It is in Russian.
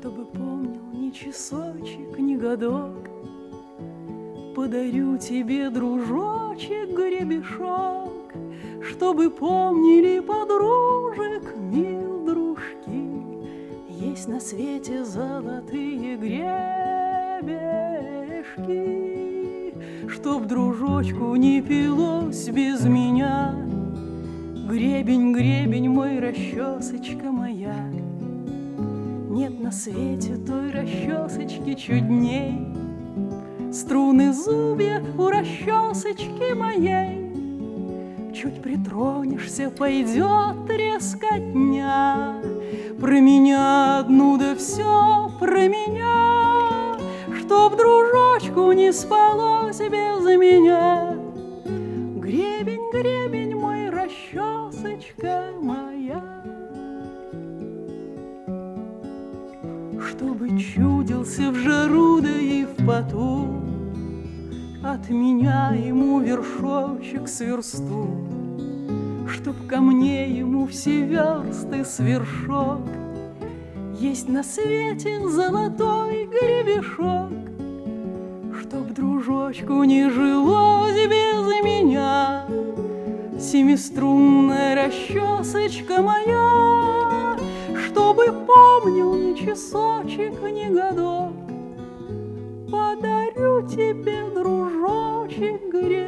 чтобы помнил ни часочек, ни годок. Подарю тебе, дружочек, гребешок, чтобы помнили подружек, мил дружки. Есть на свете золотые гребешки, чтоб дружочку не пилось без меня. Гребень, гребень мой, расчесочка моя, нет на свете той расчесочки чудней. Струны зубья у расчесочки моей, чуть притронешься, пойдет трескотня. Про меня одну, да все про меня, чтоб дружочку не спалось без меня. Гребень, гребень мой, расчесочка моя. Чтобы чудился в жару, да и в поту, от меня ему вершочек с версту, чтоб ко мне ему все версты с вершок. Есть на свете золотой гребешок, чтоб дружочку не жилось без меня. Семиструнная расчесочка моя, чтобы помнил ни часочек, ни годок. Подарю тебе, дружочек, гребешок.